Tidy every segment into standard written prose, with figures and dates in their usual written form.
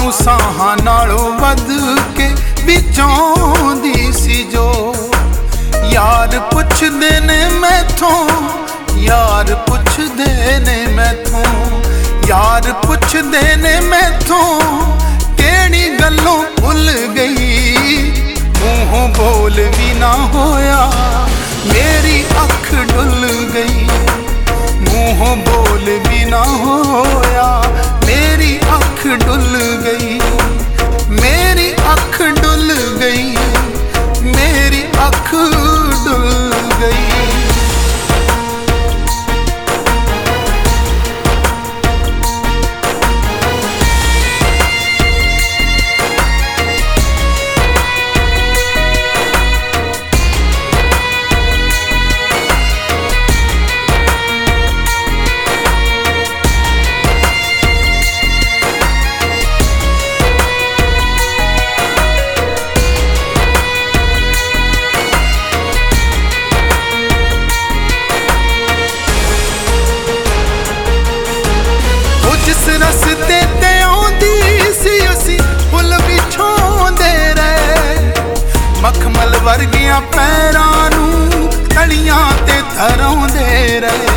सानू साहां नालों वध के विचांदी सी जो। यार पुछदे ने मैथों, यार पुछदे ने मैथों, यार पुछदे ने मैथों केड़ी गल्लों भुल गई। मूंहों बोल भी ना होया मेरी अख डुल गई। मूंहों बोल भी ना होया मेरी अख डुल गई। मेरी अख डुल गई, मेरी अख डुल गई। रस्ते ते आउंदी सी असी फुल बिछाउंदे रहे। मखमल वर्गियां पैरां नूं तलियां ते धराउंदे रहे।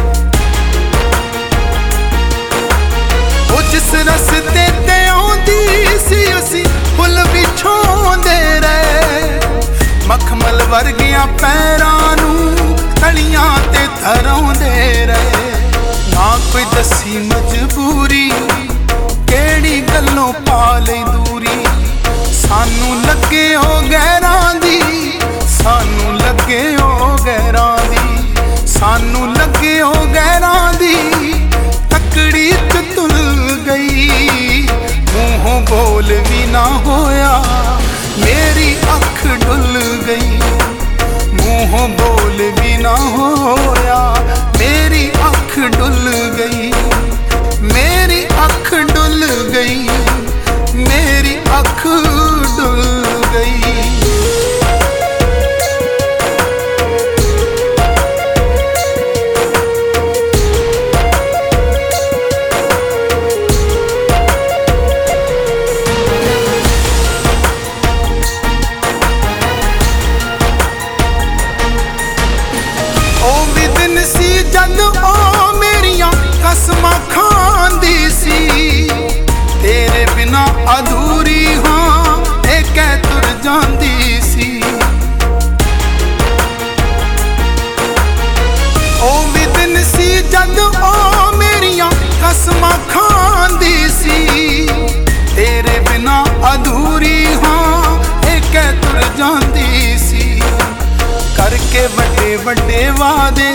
ओ जिस रस्ते ते आउंदी सी असी फुल बिछाउंदे रहे। मखमल वर्गियां पैरां नूं तलियां ते धराउंदे रहे। ना कोई दसी मजबूरी केड़ी गल्लों पा लई दूरी। सानू लगे हो गैरां दी, सानू लगे हो गैरां दी, सानू लगे हो गैरां दी। तकड़ी च तुल गई, मूंहों बोल भी ना होया मेरी अख डुल गई। मूंहों बोल भी ना होया मेरी अख डुल गई। मेरी अख डुल गई, मेरी अख डुल गई। जद ओ मेरियां कसमां खांदी सी। तेरे बिना अधूरी हां ए कै तुर जांदी सी। ओ भी दिन सी जद ओ मेरियां कसमां खांदी सी। तेरे बिना अधूरी हां ए कै तुर जांदी सी। करके बड़े बड़े वादे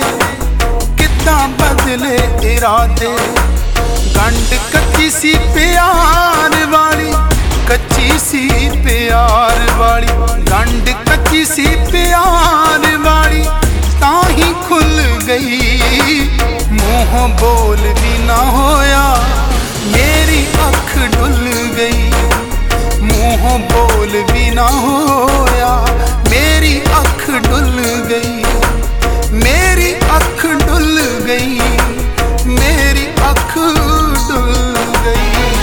बदले इरादे। गंढ कच्ची सी प्यार वाली, कच्ची सी प्यार वाली। गंढ कच्ची सी प्यार वाली ताही खुल गई। मुंह बोल भी ना होया मेरी अख डुल गई। मुंह बोल भी ना होया मेरी अख डुल गई। मेरी अख डुल गई, मेरी अख डुल गई।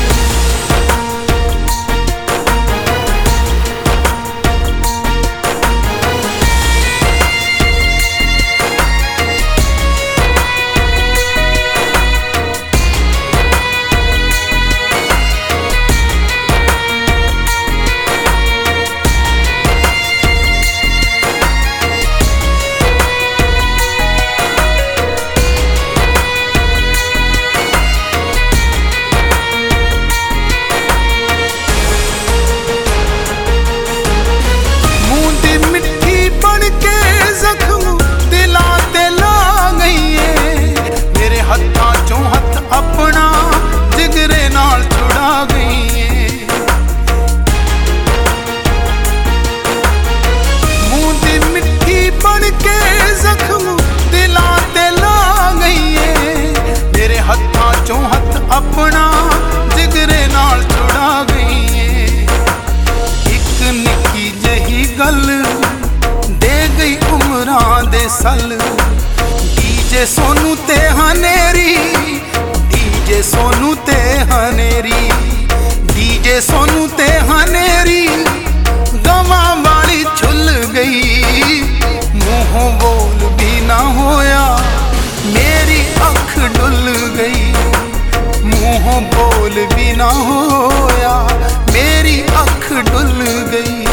अपना जिगरे नाल छुड़ा गई है। मुंह दी मिट्टी बन के जख्म दिलां ते ला गई है। मेरे हत्थां चों हथ अपना जिगरे नाल छुड़ा गई है। एक निक्की जही गल दे गई उमरां दे सल। डीजे सोनू ते हनेरी, डीजे सोनू ते हनेरी। के सोनू ते हनेरी गवा वाली छुल गई। मुंहों बोल भी ना होया मेरी अख डुल गई। मुंहों बोल भी ना होया मेरी अख डुल गई।